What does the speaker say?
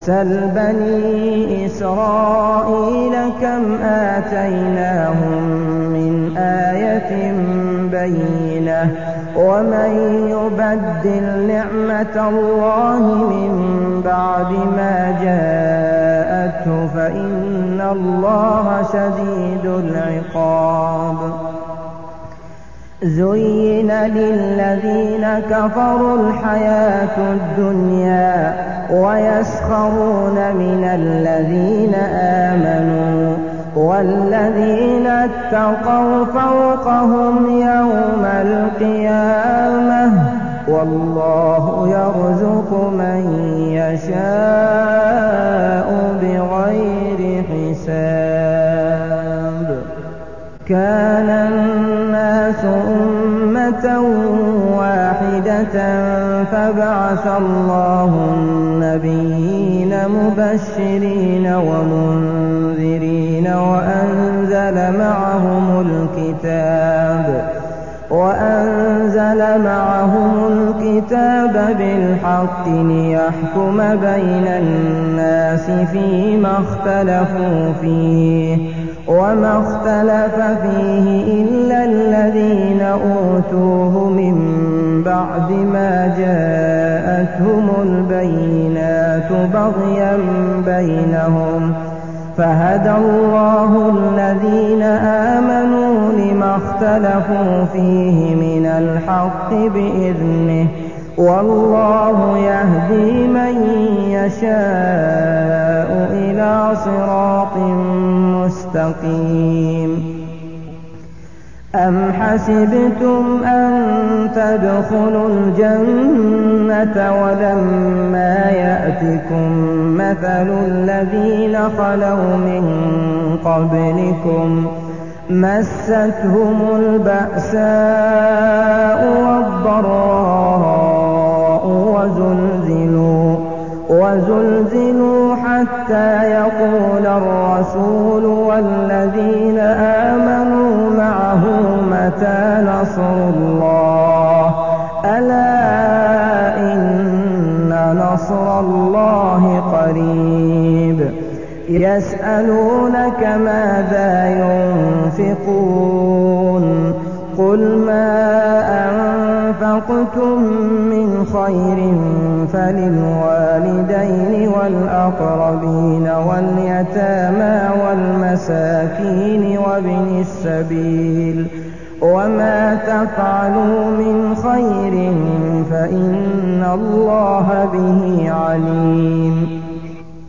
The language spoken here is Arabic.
سَلْ بَنِي إِسْرَائِيلَ كَمْ آتَيْنَاهُم مِّنْ آيَةٍ بَيِّنَةٍ وَمَن يُبَدِّلْ نِعْمَةَ اللَّهِ مِن بَعْدِ مَا جَاءَتْهُ فَإِنَّ اللَّهَ شَدِيدُ الْعِقَابِ. زُيِّنَ لِلَّذِينَ كَفَرُوا الْحَيَاةُ الدُّنْيَا وَيَسْخَرُونَ مِنَ الَّذِينَ آمَنُوا وَالَّذِينَ اتَّقَوْا فَوْقَهُمْ يَوْمَ الْقِيَامَةِ ۗ وَاللَّهُ يَرْزُقُ مَن يَشَاءُ بِغَيْرِ حِسَابٍ. كَانَ النَّاسُ أُمَّةً وَاحِدَةً فَبَعَثَ اللَّهُ النَّبِيِّينَ مُبَشِّرِينَ وَمُنذِرِينَ وَأَنزَلَ مَعَهُمُ الْكِتَابَ بِالْحَقِّ لِيَحْكُمَ بَيْنَ النَّاسِ فِيمَا اخْتَلَفُوا فِيهِ ۚ وَمَا اخْتَلَفَ فِيهِ إِلَّا الَّذِينَ أُوتُوهُ مِن بَعْدِ مَا جَاءَتْهُمُ الْبَيِّنَاتُ بَغْيًا بَيْنَهُمْ ۖ فَهَدَى اللَّهُ الَّذِينَ آمَنُوا لِمَا اخْتَلَفُوا فِيهِ مِنَ الْحَقِّ بِإِذْنِهِ ۗ وَاللَّهُ يَهْدِي مَن يَشَاءُ إِلَىٰ صِرَاطٍ مُّسْتَقِيمٍ. أَمْ حَسِبْتُمْ أَن تَدْخُلُوا الْجَنَّةَ وَلَمَّا يَأْتِكُم مَّثَلُ الَّذِينَ خَلَوْا مِن قَبْلِكُم مَّسَّتْهُمُ الْبَأْسَاءُ وَالضَّرَّاءُ وَزُلْزِلُوا حَتَّىٰ يَقُولَ الرَّسُولُ وَالَّذِينَ آمَنُوا مَعَهُ مَتَىٰ نَصْرُ اللَّهِ ۗ أَلَا إِنَّ نَصْرَ اللَّهِ قَرِيبٌ. يَسْأَلُونَكَ مَاذَا يُنفِقُونَ ۖ قُلْ مَا أَنفَقْتُم مِّنْ خَيْرٍ فَلِلْوَالِدَيْنِ وَالْأَقْرَبِينَ وَالْيَتَامَىٰ وَالْمَسَاكِينِ وَابْنِ السَّبِيلِ ۗ وَمَا تَفْعَلُوا مِنْ خَيْرٍ فَإِنَّ اللَّهَ بِهِ عَلِيمٌ.